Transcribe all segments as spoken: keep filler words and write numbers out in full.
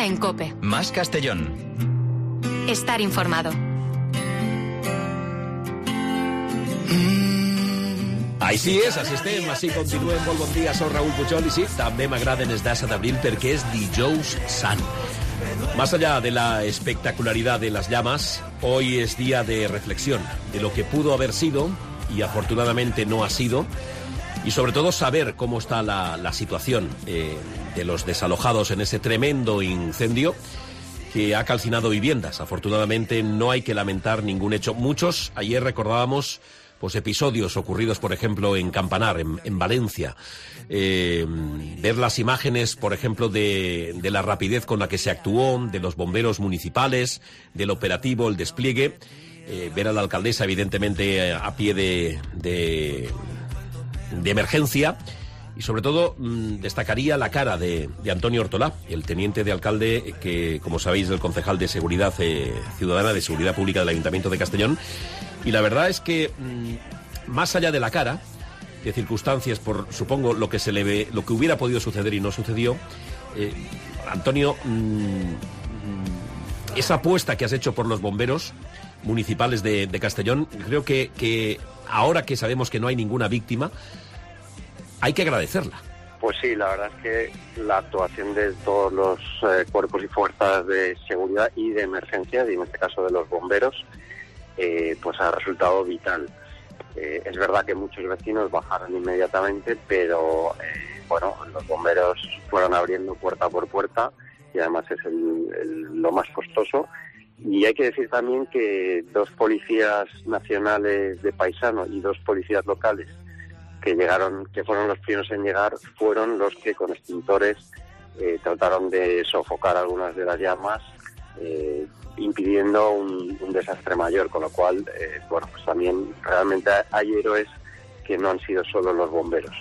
día en COPE. Más Castellón. Estar informado. Així és, així estem, així continuem. Molt bon dia, soc Raúl Pujol i sí, també m'agraden els dasa d'abril perquè és dijous sant. Más allá de la espectacularidad de las llamas, hoy es día de reflexión de lo que pudo haber sido y afortunadamente no ha sido, y sobre todo saber cómo está la, la situación eh, de los desalojados en ese tremendo incendio que ha calcinado viviendas. Afortunadamente no hay que lamentar ningún hecho. Muchos, ayer recordábamos pues episodios ocurridos, por ejemplo, en Campanar, en, en Valencia. Eh, ver las imágenes, por ejemplo, de, de la rapidez con la que se actuó, de los bomberos municipales, del operativo, el despliegue. Eh, ver a la alcaldesa, evidentemente, a pie de, de, de emergencia. Y sobre todo mmm, destacaría la cara de, de Antonio Ortolá, el teniente de alcalde que, como sabéis, es el concejal de Seguridad eh, Ciudadana, de Seguridad Pública del Ayuntamiento de Castellón. Y la verdad es que, mmm, más allá de la cara, de circunstancias, por supongo lo que se le ve, lo que hubiera podido suceder y no sucedió, eh, Antonio, mmm, esa apuesta que has hecho por los bomberos municipales de, de Castellón, creo que, que ahora que sabemos que no hay ninguna víctima, hay que agradecerla. Pues sí, la verdad es que la actuación de todos los eh, cuerpos y fuerzas de seguridad y de emergencia, y en este caso de los bomberos, eh, pues ha resultado vital. Eh, es verdad que muchos vecinos bajaron inmediatamente, pero eh, bueno, los bomberos fueron abriendo puerta por puerta y además es el, el, lo más costoso. Y hay que decir también que dos policías nacionales de paisano y dos policías locales que llegaron, que fueron los primeros en llegar, fueron los que con extintores eh, trataron de sofocar algunas de las llamas, eh, impidiendo un, un desastre mayor, con lo cual, eh, bueno, pues también realmente hay héroes que no han sido solo los bomberos.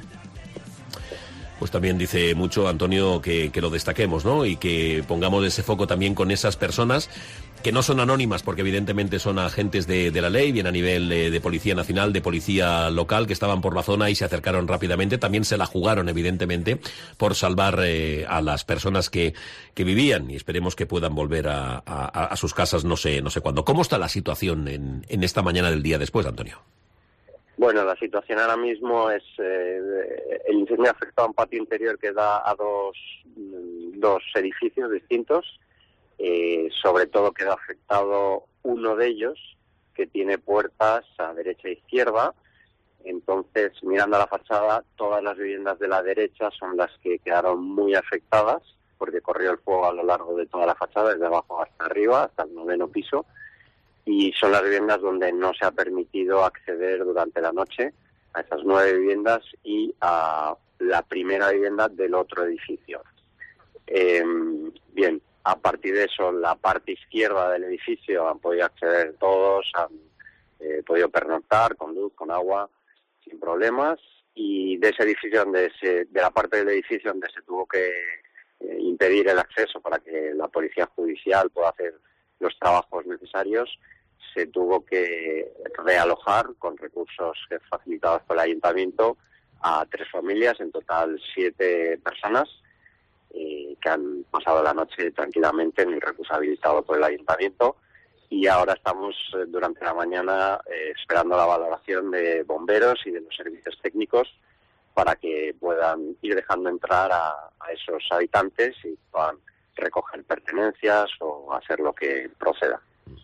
Pues también dice mucho, Antonio, que, que lo destaquemos, ¿no? Y que pongamos ese foco también con esas personas que no son anónimas, porque evidentemente son agentes de, de la ley, bien a nivel de, de Policía Nacional, de Policía Local, que estaban por la zona y se acercaron rápidamente. También se la jugaron, evidentemente, por salvar eh, a las personas que, que vivían, y esperemos que puedan volver a, a, a sus casas no sé, no sé cuándo. ¿Cómo está la situación en, en esta mañana del día después, Antonio? Bueno, la situación ahora mismo es eh, el incendio afectó a un patio interior que da a dos, dos edificios distintos. Eh, sobre todo quedó afectado uno de ellos, que tiene puertas a derecha e izquierda. Entonces, mirando a la fachada, todas las viviendas de la derecha son las que quedaron muy afectadas, porque corrió el fuego a lo largo de toda la fachada, desde abajo hasta arriba, hasta el noveno piso. Y son las viviendas donde no se ha permitido acceder durante la noche a esas nueve viviendas y a la primera vivienda del otro edificio. Eh, bien, a partir de eso, la parte izquierda del edificio han podido acceder todos, han eh, podido pernoctar con luz, con agua, sin problemas. Y de ese edificio, donde se, de la parte del edificio donde se tuvo que eh, impedir el acceso para que la policía judicial pueda hacer los trabajos necesarios, se tuvo que realojar con recursos facilitados por el ayuntamiento a tres familias, en total siete personas, eh, que han pasado la noche tranquilamente en el recurso habilitado por el ayuntamiento. Y ahora estamos eh, durante la mañana eh, esperando la valoración de bomberos y de los servicios técnicos para que puedan ir dejando entrar a, a esos habitantes y puedan recoger pertenencias o hacer lo que proceda.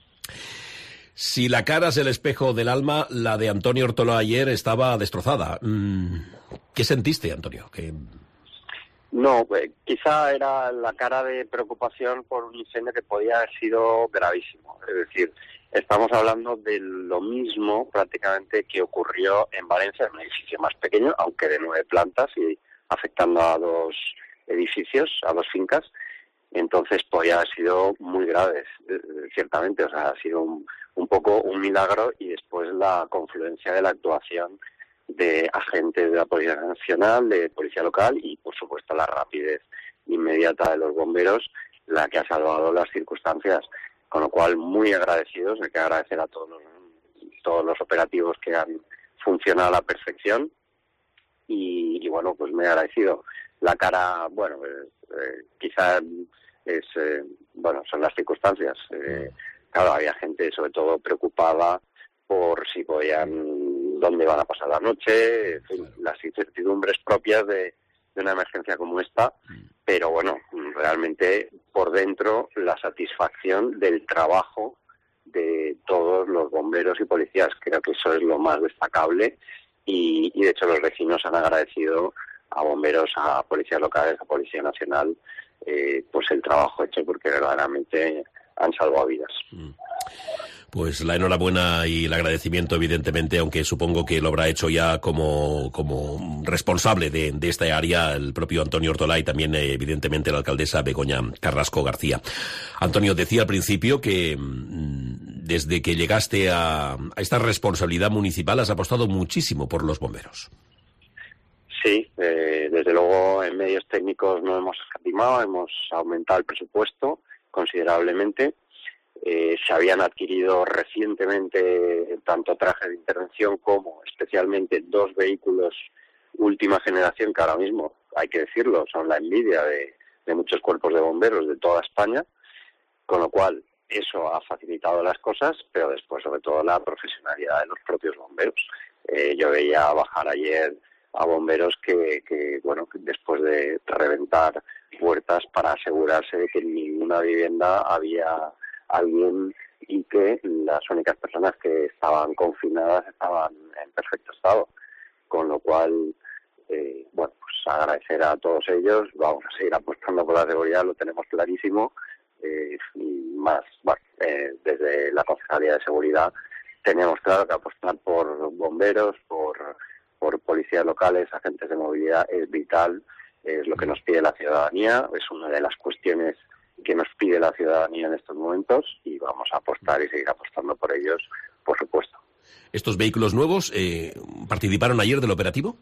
Si la cara es el espejo del alma, la de Antonio Ortolá ayer estaba destrozada. ¿Qué sentiste, Antonio? ¿Qué... No, eh, quizá era la cara de preocupación por un incendio que podía haber sido gravísimo. Es decir, estamos hablando de lo mismo prácticamente que ocurrió en Valencia, en un edificio más pequeño, aunque de nueve plantas y afectando a dos edificios, a dos fincas. Entonces podía haber sido muy grave, ciertamente. O sea, ha sido un, un poco un milagro, y después la confluencia de la actuación de agentes de la Policía Nacional, de Policía Local y, por supuesto, la rapidez inmediata de los bomberos, la que ha salvado las circunstancias. Con lo cual, muy agradecidos. Hay que agradecer a todos los, todos los operativos que han funcionado a la perfección. Y, y bueno, pues muy agradecido. La cara, bueno, eh, eh, quizá es, eh, bueno, son las circunstancias. Eh, claro, había gente sobre todo preocupada por si podían, dónde van a pasar la noche, en fin, las incertidumbres propias de, de una emergencia como esta, pero bueno, realmente por dentro la satisfacción del trabajo de todos los bomberos y policías, creo que eso es lo más destacable, y, y de hecho los vecinos han agradecido a bomberos, a policías locales, a Policía Nacional, eh, pues el trabajo hecho, porque verdaderamente han salvado vidas. Pues la enhorabuena y el agradecimiento, evidentemente, aunque supongo que lo habrá hecho ya como, como responsable de, de esta área el propio Antonio Ortolá y también, eh, evidentemente, la alcaldesa Begoña Carrasco García. Antonio, decía al principio que mmm, desde que llegaste a, a esta responsabilidad municipal has apostado muchísimo por los bomberos. Sí, eh, desde luego en medios técnicos no hemos escatimado, hemos aumentado el presupuesto considerablemente. Eh, se habían adquirido recientemente tanto trajes de intervención como especialmente dos vehículos última generación que ahora mismo, hay que decirlo, son la envidia de, de muchos cuerpos de bomberos de toda España, con lo cual eso ha facilitado las cosas, pero después sobre todo la profesionalidad de los propios bomberos. Eh, yo veía bajar ayer a bomberos que, que bueno, que después de reventar puertas para asegurarse de que en ninguna vivienda había alguien y que las únicas personas que estaban confinadas estaban en perfecto estado, con lo cual eh, bueno, pues agradecer a todos ellos. Vamos a seguir apostando por la seguridad, lo tenemos clarísimo, eh, y más bueno, eh, desde la Concejalía de Seguridad tenemos claro que apostar por bomberos, por, por policías locales, agentes de movilidad es vital, es lo que nos pide la ciudadanía, es una de las cuestiones que nos pide la ciudadanía en estos momentos y vamos a apostar y seguir apostando por ellos, por supuesto. ¿Estos vehículos nuevos eh, participaron ayer del operativo?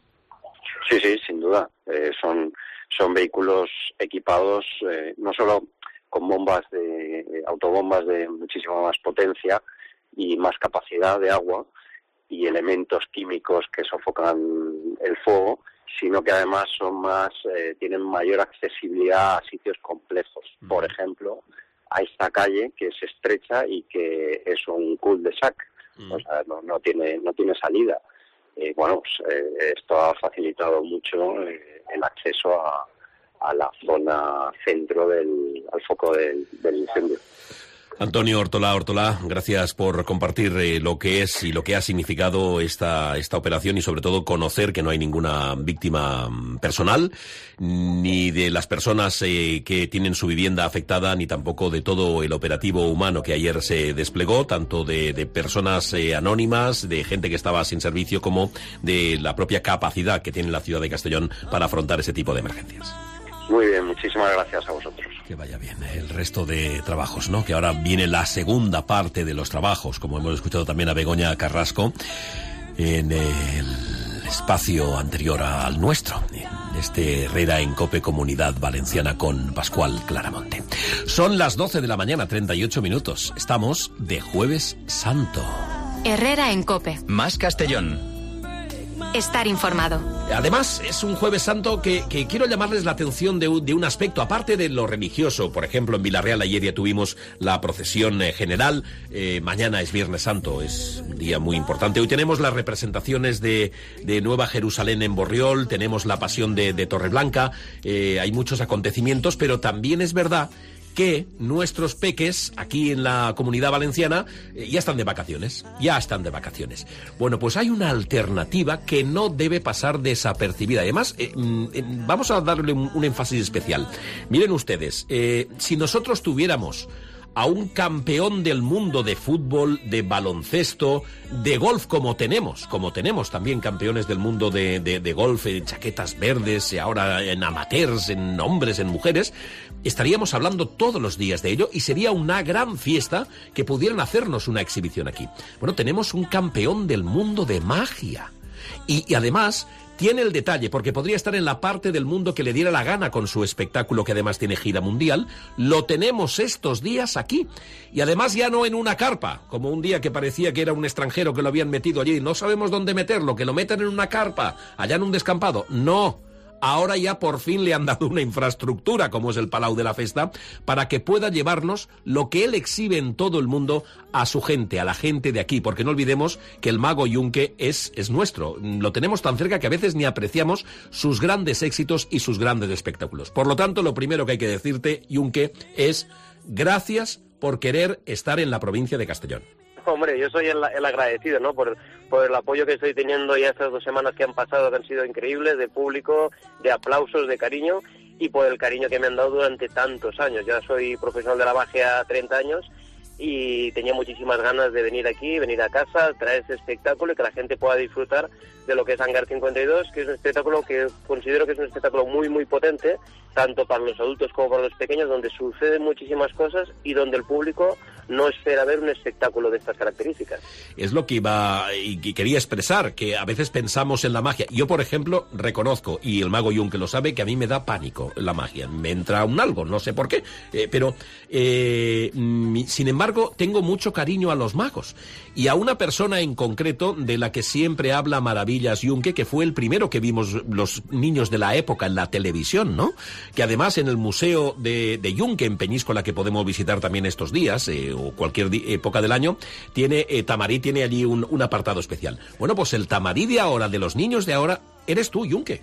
Sí, sí, sin duda. Eh, son, son vehículos equipados eh, no solo con bombas de eh, autobombas de muchísima más potencia y más capacidad de agua y elementos químicos que sofocan el fuego, sino que además son más, eh, tienen mayor accesibilidad a sitios complejos. Por ejemplo, a esta calle que es estrecha y que es un cul-de-sac, mm. o sea, no, no tiene no tiene salida. Eh, bueno, pues, eh, esto ha facilitado mucho eh, el acceso a, a la zona centro del al foco del, del incendio. Antonio Ortolá, Ortolá, gracias por compartir eh, lo que es y lo que ha significado esta esta operación y sobre todo conocer que no hay ninguna víctima personal, ni de las personas eh, que tienen su vivienda afectada, ni tampoco de todo el operativo humano que ayer se desplegó, tanto de, de personas eh, anónimas, de gente que estaba sin servicio, como de la propia capacidad que tiene la ciudad de Castellón para afrontar ese tipo de emergencias. Muy bien, muchísimas gracias a vosotros. Que vaya bien el resto de trabajos, ¿no? Que ahora viene la segunda parte de los trabajos, como hemos escuchado también a Begoña Carrasco en el espacio anterior al nuestro, en este Herrera en COPE Comunidad Valenciana con Pascual Claramonte. Son las doce de la mañana, treinta y ocho minutos. Estamos de Jueves Santo. Herrera en COPE. Más Castellón. Estar informado. Además, es un Jueves Santo que, que quiero llamarles la atención de un, de un aspecto, aparte de lo religioso. Por ejemplo, en Villarreal ayer ya tuvimos la procesión eh, general. Eh, mañana es Viernes Santo, es un día muy importante. Hoy tenemos las representaciones de, de Nueva Jerusalén en Borriol, tenemos la Pasión de, de Torreblanca. Eh, hay muchos acontecimientos, pero también es verdad que nuestros peques aquí en la Comunidad Valenciana eh, ya están de vacaciones, ya están de vacaciones. Bueno, pues hay una alternativa que no debe pasar desapercibida. Además, eh, eh, vamos a darle un, un énfasis especial. Miren ustedes, eh, si nosotros tuviéramos a un campeón del mundo de fútbol, de baloncesto, de golf, como tenemos, como tenemos también campeones del mundo de, de, de golf, en chaquetas verdes, ahora en amateurs, en hombres, en mujeres, estaríamos hablando todos los días de ello y sería una gran fiesta que pudieran hacernos una exhibición aquí. Bueno, tenemos un campeón del mundo de magia y, y además tiene el detalle, porque podría estar en la parte del mundo que le diera la gana con su espectáculo, que además tiene gira mundial. Lo tenemos estos días aquí. Y además ya no en una carpa, como un día que parecía que era un extranjero que lo habían metido allí. No sabemos dónde meterlo, que lo metan en una carpa, allá en un descampado. No, ahora ya por fin le han dado una infraestructura como es el Palau de la Festa para que pueda llevarnos lo que él exhibe en todo el mundo a su gente, a la gente de aquí, porque no olvidemos que el mago Yunque es, es nuestro, lo tenemos tan cerca que a veces ni apreciamos sus grandes éxitos y sus grandes espectáculos. Por lo tanto, lo primero que hay que decirte, Yunque, es gracias por querer estar en la provincia de Castellón. Hombre, yo soy el, el agradecido, ¿no? Por, por el apoyo que estoy teniendo ya estas dos semanas que han pasado, que han sido increíbles, de público, de aplausos, de cariño, y por el cariño que me han dado durante tantos años. Ya soy profesional de la magia treinta años y tenía muchísimas ganas de venir aquí, venir a casa, traer ese espectáculo y que la gente pueda disfrutar de lo que es Hangar cincuenta y dos, que es un espectáculo que considero que es un espectáculo muy, muy potente, tanto para los adultos como para los pequeños, donde suceden muchísimas cosas y donde el público no espera ver un espectáculo de estas características. Es lo que iba y quería expresar, que a veces pensamos en la magia. Yo, por ejemplo, reconozco, y el mago Yunque lo sabe, que a mí me da pánico la magia. Me entra un algo, no sé por qué, eh, pero eh, sin embargo tengo mucho cariño a los magos. Y a una persona en concreto de la que siempre habla maravillas Yunque, que fue el primero que vimos los niños de la época en la televisión, ¿no? Que además en el Museo de, de Yunque, en Peñíscola, que podemos visitar también estos días, eh, o cualquier época del año, tiene eh, Tamarí tiene allí un, un apartado especial. Bueno, pues el Tamarí de ahora, de los niños de ahora, eres tú, Yunque.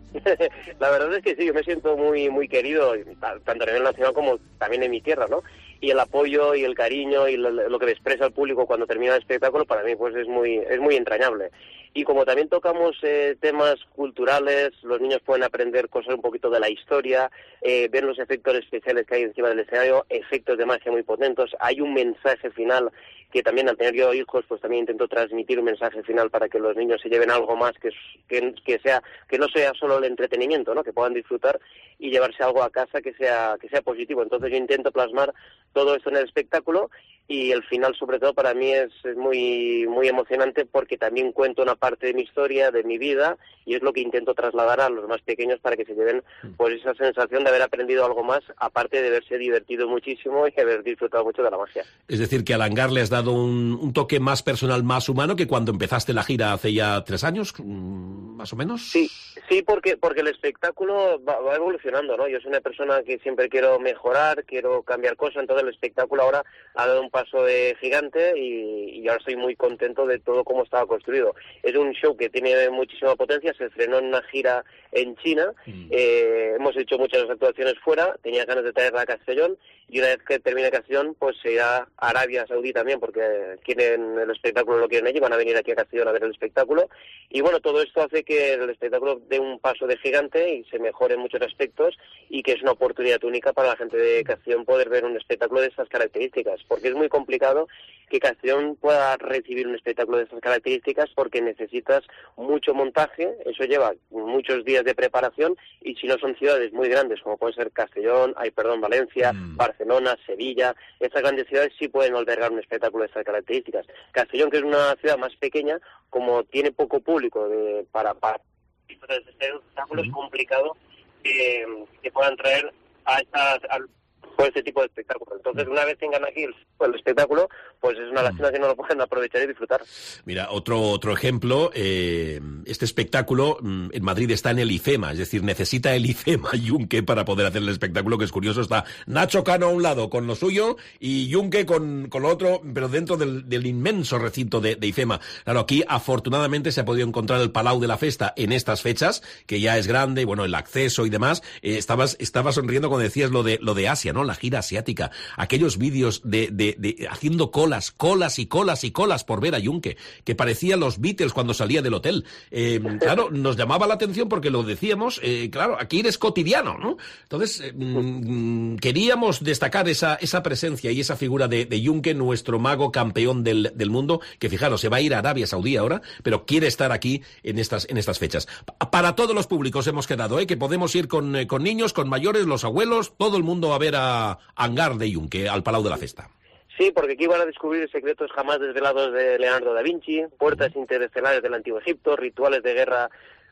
La verdad es que sí, yo me siento muy muy querido, tanto a nivel nacional como también en mi tierra, ¿no? Y el apoyo y el cariño y lo, lo que me expresa el público cuando termina el espectáculo, para mí pues es muy es muy entrañable. Y como también tocamos eh, temas culturales, los niños pueden aprender cosas un poquito de la historia, eh, ver los efectos especiales que hay encima del escenario, efectos de magia muy potentes. Hay un mensaje final que también, al tener yo hijos, pues también intento transmitir un mensaje final para que los niños se lleven algo más, que, que, que sea que no sea solo el entretenimiento, ¿no? Que puedan disfrutar y llevarse algo a casa que sea que sea positivo. Entonces yo intento plasmar todo esto en el espectáculo y el final, sobre todo, para mí es, es muy muy emocionante porque también cuento una parte de mi historia, de mi vida, y es lo que intento trasladar a los más pequeños para que se lleven pues esa sensación de haber aprendido algo más, aparte de haberse divertido muchísimo y haber disfrutado mucho de la magia. Es decir, que al Hangar le has dado un, un toque más personal, más humano que cuando empezaste la gira hace ya tres años, más o menos. Sí, sí, porque porque el espectáculo va, va evolucionando, ¿no? Yo soy una persona que siempre quiero mejorar, quiero cambiar cosas, entonces el espectáculo ahora ha dado un paso de gigante y, y ahora estoy muy contento de todo cómo estaba construido. Es un show que tiene muchísima potencia, se estrenó en una gira en China, mm. eh, hemos hecho muchas actuaciones fuera, tenía ganas de traerla a Castellón y una vez que termine Castellón pues se irá a Arabia Saudí también porque quieren el espectáculo, lo quieren allí, van a venir aquí a Castellón a ver el espectáculo y bueno, todo esto hace que el espectáculo dé un paso de gigante y se mejore en muchos aspectos y que es una oportunidad única para la gente de Castellón poder ver un espectáculo de estas características, porque es muy complicado que Castellón pueda recibir un espectáculo de estas características porque necesitas mucho montaje, eso lleva muchos días de preparación y si no son ciudades muy grandes como pueden ser Castellón, ay perdón, Valencia, mm. Barcelona, Sevilla, estas grandes ciudades sí pueden albergar un espectáculo de estas características. Castellón, que es una ciudad más pequeña, como tiene poco público de, para, para este espectáculo, mm. es complicado que, que puedan traer a estas... A, por este tipo de espectáculo. Entonces, una vez tengan aquí el, el espectáculo, pues es una lástima que no lo puedan aprovechar y disfrutar. Mira, otro otro ejemplo, eh, este espectáculo en Madrid está en el IFEMA, es decir, necesita el IFEMA Yunque para poder hacer el espectáculo, que es curioso, está Nacho Cano a un lado con lo suyo y Yunque con, con lo otro, pero dentro del, del inmenso recinto de, de IFEMA. Claro, aquí afortunadamente se ha podido encontrar el Palau de la Festa en estas fechas, que ya es grande, bueno, el acceso y demás. Eh, estabas, estabas sonriendo cuando decías lo de, lo de Asia, ¿no? La gira asiática, aquellos vídeos de, de, de haciendo colas, colas y colas y colas por ver a Yunque, que parecían los Beatles cuando salía del hotel. Eh, claro, nos llamaba la atención porque lo decíamos, eh, claro, aquí eres cotidiano, ¿no? Entonces, eh, mm, queríamos destacar esa, esa presencia y esa figura de, de Yunque, nuestro mago campeón del, del mundo, que fijaros, se va a ir a Arabia Saudí ahora, pero quiere estar aquí en estas, en estas fechas. Para todos los públicos hemos quedado, ¿eh? Que podemos ir con, eh, con niños, con mayores, los abuelos, todo el mundo a ver a Hangar de Yunque, al Palau de la Festa. Sí, porque aquí van a descubrir secretos jamás desvelados de Leonardo da Vinci, puertas interestelares del Antiguo Egipto, rituales de guerra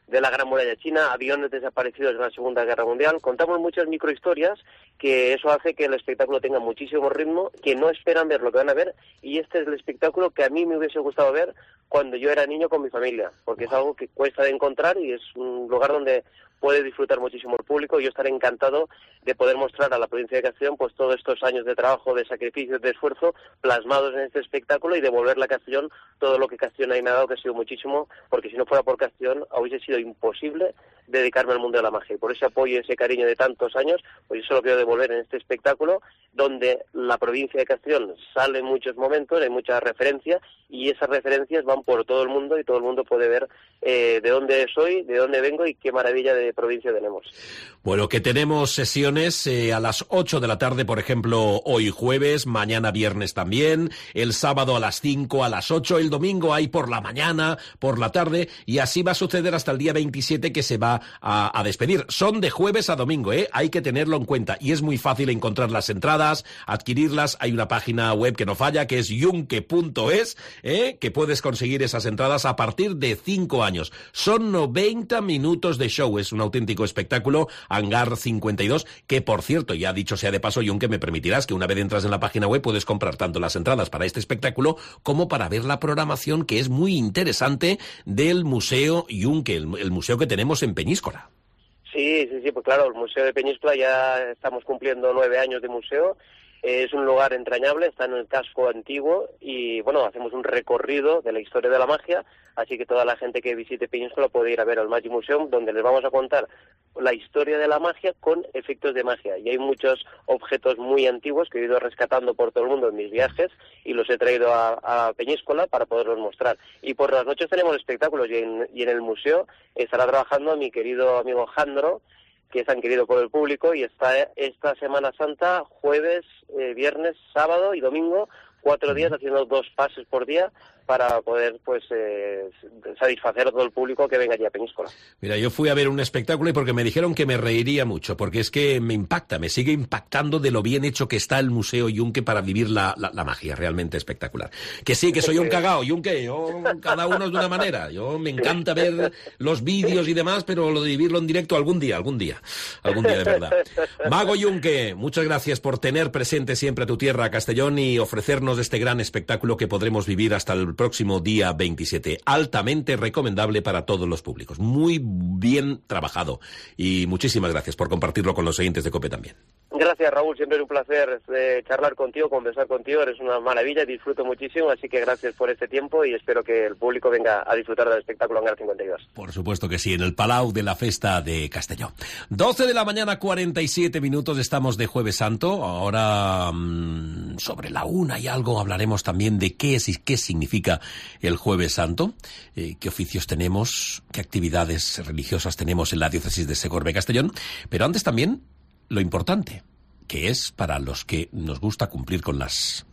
de la Gran Muralla China, aviones desaparecidos en la Segunda Guerra Mundial. Contamos muchas microhistorias, que eso hace que el espectáculo tenga muchísimo ritmo, que no esperan ver lo que van a ver, y este es el espectáculo que a mí me hubiese gustado ver cuando yo era niño con mi familia, porque es algo que cuesta de encontrar y es un lugar donde puede disfrutar muchísimo el público. Yo estaré encantado de poder mostrar a la provincia de Castellón pues todos estos años de trabajo, de sacrificio, de esfuerzo plasmados en este espectáculo, y devolverle a Castellón todo lo que Castellón ahí me ha dado, que ha sido muchísimo, porque si no fuera por Castellón hubiese sido imposible dedicarme al mundo de la magia. Y por ese apoyo y ese cariño de tantos años, pues yo se lo quiero devolver en este espectáculo, donde la provincia de Castellón sale en muchos momentos, hay muchas referencias, y esas referencias van por todo el mundo, y todo el mundo puede ver eh, de dónde soy, de dónde vengo y qué maravilla de provincia tenemos. Bueno, que tenemos sesiones eh, a las ocho de la tarde, por ejemplo, hoy jueves, mañana viernes también, el sábado a las cinco, a las ocho, el domingo hay por la mañana, por la tarde, y así va a suceder hasta el día veintisiete, que se va a, a despedir. Son de jueves a domingo, ¿eh? Hay que tenerlo en cuenta, y es muy fácil encontrar las entradas, adquirirlas. Hay una página web que no falla, que es yunque punto es, ¿eh? Que puedes conseguir esas entradas a partir de cinco años. Son noventa minutos de show, es un auténtico espectáculo. Hangar cincuenta y dos, que por cierto, ya dicho sea de paso, Yunque, me permitirás que una vez entras en la página web puedes comprar tanto las entradas para este espectáculo como para ver la programación, que es muy interesante, del Museo Yunque, el, el museo que tenemos en Peñíscola. Sí, sí, sí, pues claro, el Museo de Peñíscola ya estamos cumpliendo nueve años de museo. Es un lugar entrañable, está en el casco antiguo y, bueno, hacemos un recorrido de la historia de la magia, así que toda la gente que visite Peñíscola puede ir a ver al Magic Museum, donde les vamos a contar la historia de la magia con efectos de magia. Y hay muchos objetos muy antiguos que he ido rescatando por todo el mundo en mis viajes y los he traído a, a Peñíscola para poderlos mostrar. Y por las noches tenemos espectáculos, y en, y en el museo estará trabajando mi querido amigo Jandro, que es tan querido por el público, y está esta Semana Santa, jueves, eh, viernes, sábado y domingo, cuatro días haciendo dos pases por día para poder pues eh, satisfacer a todo el público que venga allí a Peñíscola. Mira, yo fui a ver un espectáculo y porque me dijeron que me reiría mucho, porque es que me impacta, me sigue impactando de lo bien hecho que está el Museo Yunque para vivir la, la, la magia, realmente espectacular. Que sí, que soy un cagao, Yunque, yo, cada uno es de una manera. Yo me encanta ver los vídeos y demás, pero lo de vivirlo en directo algún día, algún día, algún día de verdad. Mago Yunque, muchas gracias por tener presente siempre a tu tierra, Castellón, y ofrecernos este gran espectáculo que podremos vivir hasta el próximo día veintisiete. Altamente recomendable para todos los públicos. Muy bien trabajado. Y muchísimas gracias por compartirlo con los oyentes de COPE también. Gracias, Raúl. Siempre es un placer eh, charlar contigo, conversar contigo. Eres una maravilla, disfruto muchísimo. Así que gracias por este tiempo y espero que el público venga a disfrutar del espectáculo Hangar cincuenta y dos. Por supuesto que sí, en el Palau de la Festa de Castelló. doce de la mañana, cuarenta y siete minutos. Estamos de Jueves Santo. Ahora, mmm, sobre la una y algo, hablaremos también de qué es y qué significa el Jueves Santo, eh, qué oficios tenemos, qué actividades religiosas tenemos en la diócesis de Segorbe Castellón. Pero antes también lo importante, que es para los que nos gusta cumplir con las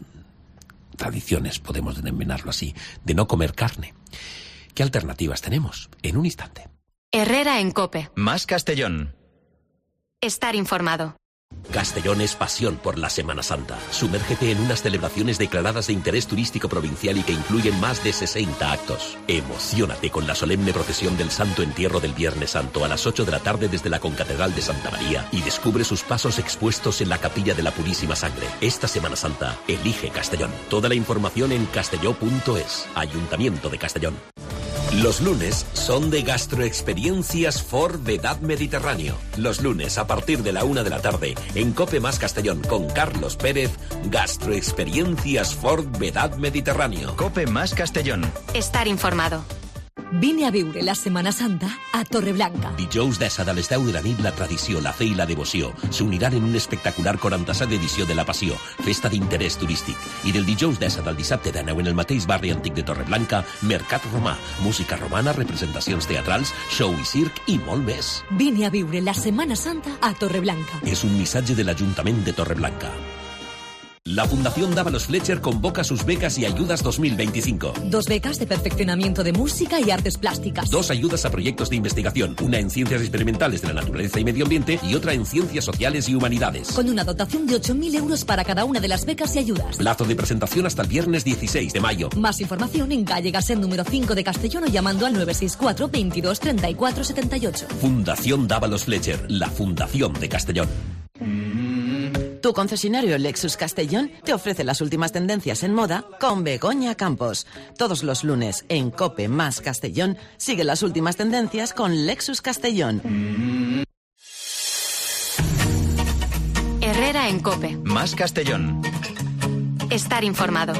mmm, tradiciones, podemos denominarlo así, de no comer carne. ¿Qué alternativas tenemos? En un instante. Herrera en COPE. Más Castellón. Estar informado. Castellón es pasión por la Semana Santa. Sumérgete en unas celebraciones declaradas de interés turístico provincial y que incluyen más de sesenta actos. Emociónate con la solemne procesión del Santo Entierro del Viernes Santo a las ocho de la tarde desde la Concatedral de Santa María y descubre sus pasos expuestos en la Capilla de la Purísima Sangre. Esta Semana Santa, elige Castellón. Toda la información en castelló punto es. Ayuntamiento de Castellón. Los lunes son de Gastroexperiencias For Vedad Mediterráneo. Los lunes a partir de la una de la tarde en COPE Más Castellón con Carlos Pérez, Gastroexperiencias For Vedad Mediterráneo. COPE Más Castellón. Estar informado. Vine a viure la Setmana Santa a Torreblanca. Dijous desa de les deu de la nit, la tradició, la fe i la devoció s'uniran en un espectacular quaranta-set edició de la Passió, festa d'interès turístic. I del dijous desa del dissabte de neu en el mateix barri antic de Torreblanca, Mercat Romà, música romana, representacions teatrals, show i circ i molt més. Vine a viure la Setmana Santa a Torreblanca. És un missatge de l'Ajuntament de Torreblanca. La Fundación Dávalos Fletcher convoca sus becas y ayudas dos mil veinticinco. Dos becas de perfeccionamiento de música y artes plásticas. Dos ayudas a proyectos de investigación, una en ciencias experimentales de la naturaleza y medio ambiente y otra en ciencias sociales y humanidades. Con una dotación de ocho mil euros para cada una de las becas y ayudas. Plazo de presentación hasta el viernes dieciséis de mayo. Más información en calle Gasset número cinco de Castellón o llamando al nueve seis cuatro, veintidós, treinta y cuatro, setenta y ocho. Fundación Dávalos Fletcher, la Fundación de Castellón. Tu concesionario Lexus Castellón te ofrece las últimas tendencias en moda con Begoña Campos. Todos los lunes en COPE más Castellón sigue las últimas tendencias con Lexus Castellón. Herrera en COPE. Más Castellón. Estar informado.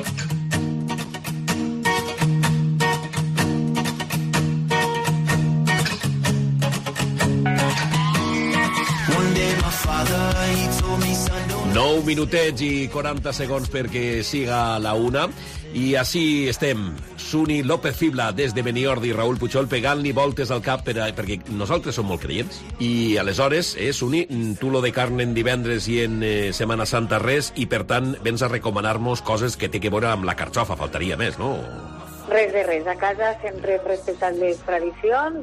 nou minutets i quaranta segons perquè siga la una. I així estem. Suni López Fibla des de Beniord i Raül Puchol pegant-li voltes al cap per a, perquè nosaltres som molt creients. I aleshores, eh, Suni, tu lo de carn en divendres i en eh, Setmana Santa res, i per tant vens a recomanar-nos coses que té que veure amb la carxofa, faltaria més, no? Res de res. A casa sempre hem respectat les tradicions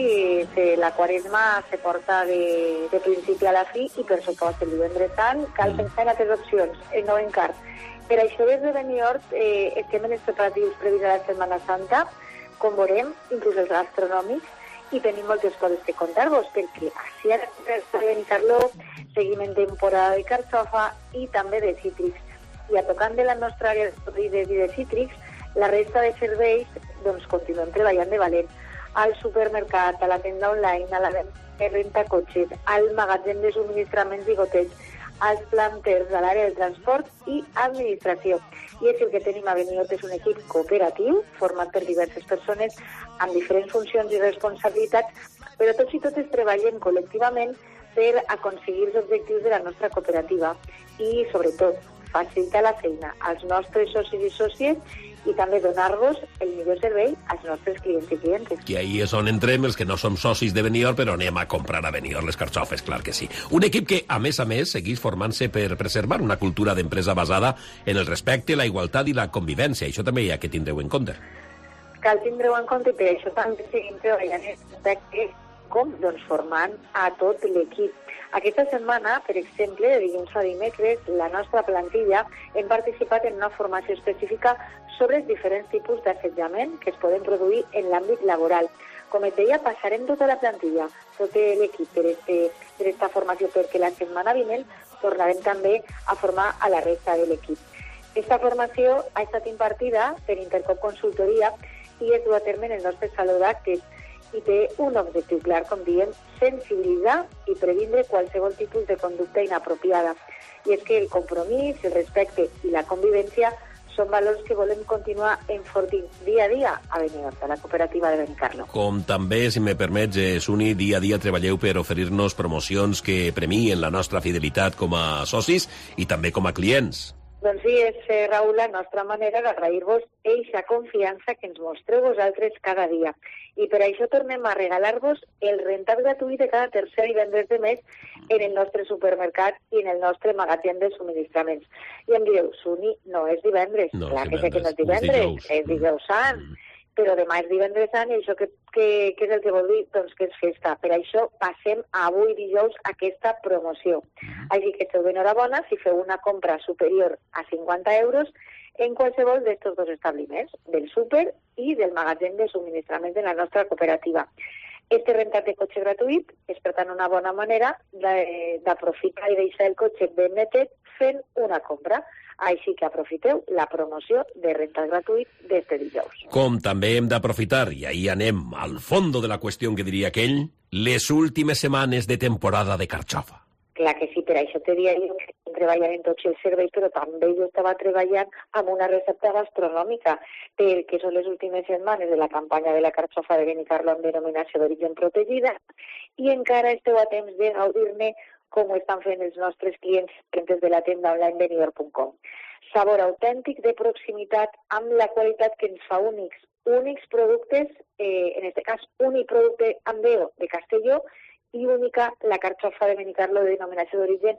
i que la quaresma se porta de, de principi a la fi i, per supost, el divendres sant cal pensar en altres opcions, eh, no en carn. Per això, des de Beniord, eh, estem en els preparatius previs a la Setmana Santa, com veurem, inclús els gastronòmics, i tenim moltes coses que contar-vos, perquè així ara per Benicarló seguim en temporada de carxofa i també de cítrics. I a tocant de la nostra àrea de, de, de cítrics, la resta de serveis doncs, continuem treballant de valent. Al supermercat, a la tenda online, a la de renta cotxes, al magatzem de subministraments i gotells, als planters de l'àrea del transport i administració. I és el que tenim a Beniord, és un equip cooperatiu format per diverses persones amb diferents funcions i responsabilitats, però tots i totes treballem col·lectivament per aconseguir els objectius de la nostra cooperativa i, sobretot, facilitar la feina als nostres socis i sòcies i també donar-vos el millor servei als nostres clients i clientes. Que ahí és on entrem els que no som socis de Beniord, però anem a comprar a Beniord les carxofes, clar que sí. Un equip que, a més a més, segueix formant-se per preservar una cultura d'empresa basada en el respecte, la igualtat i la convivència. Això també hi ha que tindreu en compte. Cal tindreu en compte i per això també seguim treballant en respecte com doncs, formant a tot l'equip. Aquesta setmana, per exemple, de dilluns a dimecres, la nostra plantilla hem participat en una formació específica sobre els diferents tipus d'assetjament que es poden produir en l'àmbit laboral. Com et deia, passarem tota la plantilla, tot l'equip per aquesta formació, perquè la setmana vinent tornarem també a formar a la resta de l'equip. Aquesta formació ha estat impartida per Intercop Consultoria i es du a terme en el nostre saló d'actes i té un objectiu clar, com diem, sensibilitzar i previndre qualsevol tipus de conducta inapropiada. I és que el compromís, el respecte i la convivència són valors que volem continuar enfortint dia a dia a Beniord, a la cooperativa de Benicarló. Com també, si me permets, eh, Suni, dia a dia treballeu per oferir-nos promocions que premien la nostra fidelitat com a socis i també com a clients. Doncs sí, és, eh, Raül, la nostra manera d'agrair-vos eixa confiança que ens mostreu vosaltres cada dia. I per això tornem a regalar-vos el rentat gratuït de cada tercer divendres de mes en el nostre supermercat i en el nostre magatzem de subministraments. I em direu, Suni, no és divendres. No, clar és que sé que no és divendres, divendres, és és dijous sant. Mm. Però demà és divendres sant i això que, que, que és el que vol dir? Doncs que és festa. Per això passem avui dijous aquesta promoció. Mm. Així que esteu d'enhorabona si feu una compra superior a cinquanta euros en qualsevol d'estos dos establiments, del súper i del magatzem de subministraments de la nostra cooperativa. Este rentat de cotxe gratuït és, per tant, una bona manera d'aprofitar i deixar el cotxe ben netet fent una compra. Així que aprofiteu la promoció de rentat gratuït d'este dijous. Com també hem d'aprofitar, i ahí anem al fondo de la qüestió que diria aquell, les últimes setmanes de temporada de carxofa. Clar que sí, per això te diria jo que estem treballant en tots els serveis, però també jo estava treballant amb una recepta gastronòmica, perquè són les últimes setmanes de la campanya de la carxofa de Benicarló amb denominació d'origen protegida, i encara esteu a temps de gaudir-ne com ho estan fent els nostres clients des de la tenda online beniord punt com. Sabor autèntic de proximitat amb la qualitat que ens fa únics. Únics productes, eh, en aquest cas, únic producte amb veo de Castelló i única la carxofa de Benicarló de denominació d'origen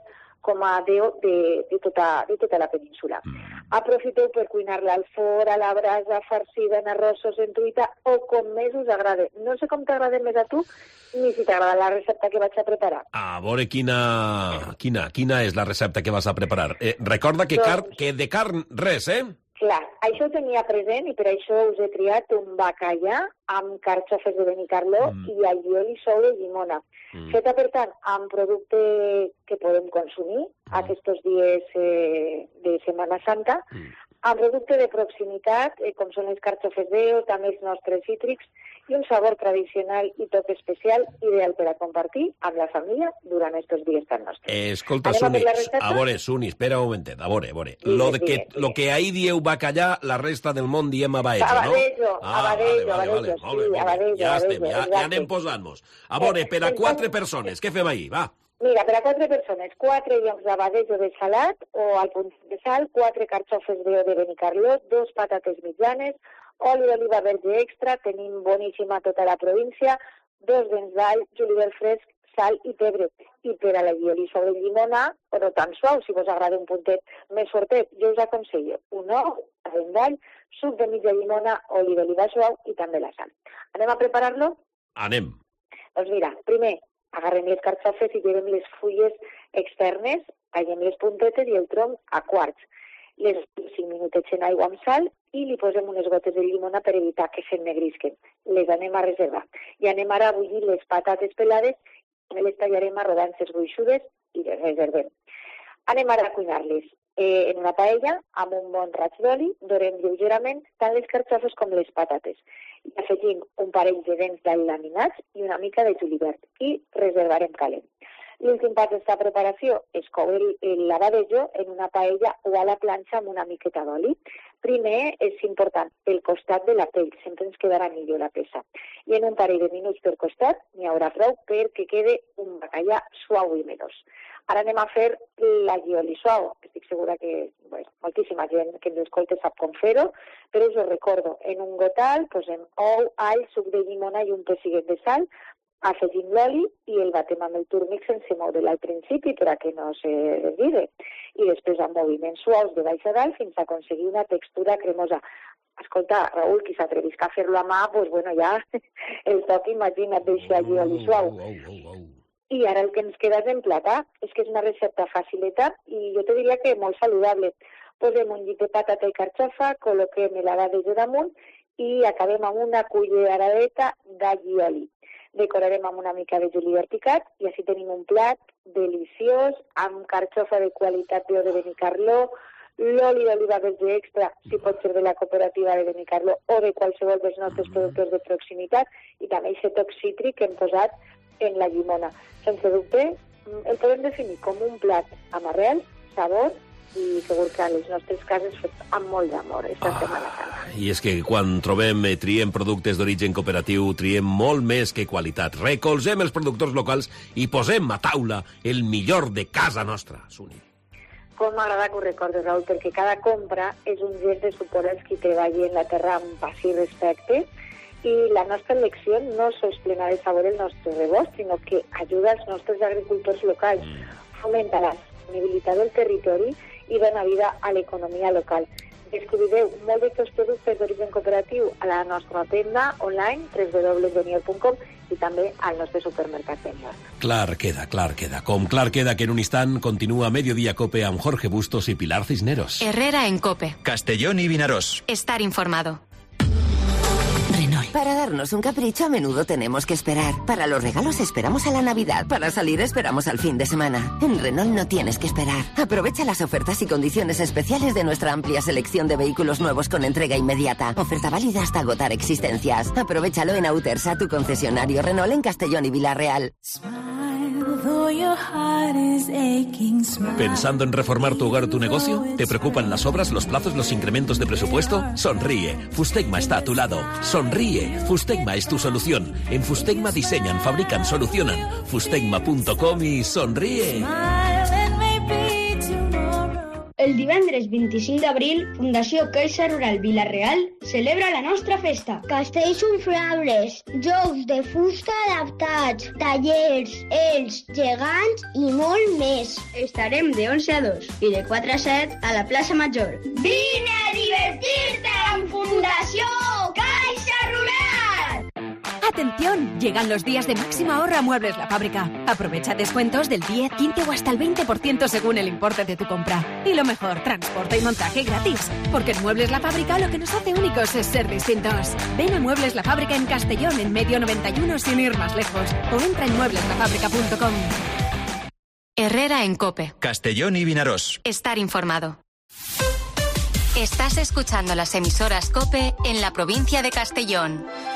com a déu de, de, tota, de tota la península. Mm. Aprofiteu per cuinar-la al forn, a la brasa, farcida en arrossos, en truita, o com més us agrada. No sé com t'agrada més a tu, ni si t'agrada la recepta que vaig a preparar. A veure quina, quina, quina és la recepta que vas a preparar. Eh, recorda que, doncs, car que de carn res, eh? Clar, això ho tenia present i per això us he triat un bacallà amb carxofes de Benicarló mm. i alliol i sou de llimona. Mm. Feta, per tant, amb producte que podem consumir mm. aquests dies eh, de Setmana Santa, mm. amb producte de proximitat, eh, com són les carxofes d'Eo, també els nostres cítrics, i un sabor tradicional i toc especial, ideal per a compartir amb la família durant aquests dies tan nostres. Eh, escolta, Suni, a veure, Suni, espera un momentet, a veure, a veure. Dime, lo, de que, dime, lo que ahí dieu bacallà, la resta del món diem abadejo, no? Abadejo, ah, abadejo, vale, vale, abadejo, vale, sí, vale, abadejo, ja abadejo, estem, ja, exacte. ja anem posant-nos. A veure, per a quatre persones, què fem ahir, va? Mira, per a quatre persones, quatre llocs d'abadejo de salat o al punt de sal, quatre carxofes d'Eo de Benicarló, dos patates mitjanes, oli d'oliva verge extra, tenim boníssima tota la província, dos dents d'all, julivert fresc, sal i pebre. I per a la llioli sobre llimona, o no tan suau, si vos agrada un puntet més fortet, jo us aconsello un ou, dent d'all, suc de mitja llimona, oli d'oliva suau i també la sal. Anem a preparar-lo? Anem. Doncs mira, primer agarrem les carxofes i llevem les fulles externes, tallem les puntetes i el tronc a quarts. Les cinc minutets en aigua amb sal i li posem unes gotes de llimona per evitar que s'ennegrisquen. Les anem a reservar. I anem ara a bullir les patates pelades i les tallarem a rodances gruixudes i les reservem. Anem ara a cuinar-les eh, en una paella amb un bon raig d'oli, dorem lleugerament tant les carxofes com les patates. I afegim un parell de dents d'all laminats i una mica de julivert i reservarem calent. L'últim pas d'esta preparació és coure l'abadejo en una paella o a la planxa amb una miqueta d'oli. Primer és important el costat de la pell, sempre ens quedarà millor la peça. I en un parell de minuts per costat n'hi haurà prou perquè quede un bacallà suau i menós. Ara anem a fer l'allioli suau. Estic segura que bueno, moltíssima gent que ens escolta sap com fer-ho, però us ho recordo. En un gotal posem ou, all, suc de llimona i un pessiguet de sal, afegim l'oli i el batem amb el turmix sense moure-la al principi per a que no se desvide. I després amb moviments suaus de baix a dalt fins a aconseguir una textura cremosa. Escolta, Raül, qui s'atrevisca a fer-lo a mà, doncs bueno, ja el toc, imagina't, deixar allí oli suau. I ara el que ens queda és emplatar. És que és una recepta facileta i jo te diria que molt saludable. Posem un llit de patata i carxofa, col·loquem l'abadejo damunt i acabem amb una culleradeta d'all i oli. Decorarem amb una mica de julivert picat i així tenim un plat deliciós amb carxofa de qualitat d'Eo de Benicarló, l'oli d'oliva verge extra, si pot ser de la cooperativa de Benicarló o de qualsevol dels nostres productors de proximitat i també aquest toc cítric que hem posat en la llimona. Sense dubte, el podem definir com un plat amb arrels, sabor i segur que a les nostres cases fet amb molt d'amor esta ah, Setmana Santa. I és que quan trobem, eh, triem productes d'origen cooperatiu, triem molt més que qualitat. Recolzem els productors locals i posem a taula el millor de casa nostra, Suni. Com m'agrada que ho recordes, Raül, perquè cada compra és un gest de suport als qui treballen la terra amb passió i respecte i la nostra elecció no sols plena de sabor el nostre rebost, sinó que ajuda als nostres agricultors locals, fomenta la sostenibilitat del territori i dona vida a l'economia local. Descobrireu molts d'aquests productes d'origen cooperatiu a la nostra tenda online, w w w punt benior punt com, i també al nostre supermercat Benior. Clar queda, clar queda. Com clar queda que en un instant continua Mediodía Cope amb Jorge Bustos y Pilar Cisneros. Herrera en Cope. Castellón y Vinaròs. Estar informado. Renault. Para darnos un capricho a menudo tenemos que esperar. Para los regalos esperamos a la Navidad. Para salir esperamos al fin de semana. En Renault no tienes que esperar. Aprovecha las ofertas y condiciones especiales de nuestra amplia selección de vehículos nuevos con entrega inmediata. Oferta válida hasta agotar existencias. Aprovechalo en Autersa, tu concesionario Renault en Castellón y Villarreal. ¿Pensando en reformar tu hogar o tu negocio? ¿Te preocupan las obras, los plazos, los incrementos de presupuesto? Sonríe, Fustegma está a tu lado. Sonríe, Fustegma es tu solución. En Fustegma diseñan, fabrican, solucionan. Fustegma punto com y sonríe. El divendres vint-i-cinc d'abril, Fundació Caixa Rural Vila-real celebra la nostra festa. Castells inflables, jocs de fusta adaptats, tallers, ells, gegants i molt més. Estarem de onze a dos i de quatre a set a la plaça Major. Vine a divertir-te amb Fundació Caixa Rural! ¡Atención! Llegan los días de máxima ahorro a Muebles La Fábrica. Aprovecha descuentos del diez, quince o hasta el veinte por ciento según el importe de tu compra. Y lo mejor, transporte y montaje gratis. Porque en Muebles La Fábrica lo que nos hace únicos es ser distintos. Ven a Muebles La Fábrica en Castellón, en Medio noventa y uno, sin ir más lejos. O entra en muebles la fábrica punto com. Herrera en COPE. Castellón y Vinaròs. Estar informado. Estás escuchando las emisoras COPE en la provincia de Castellón.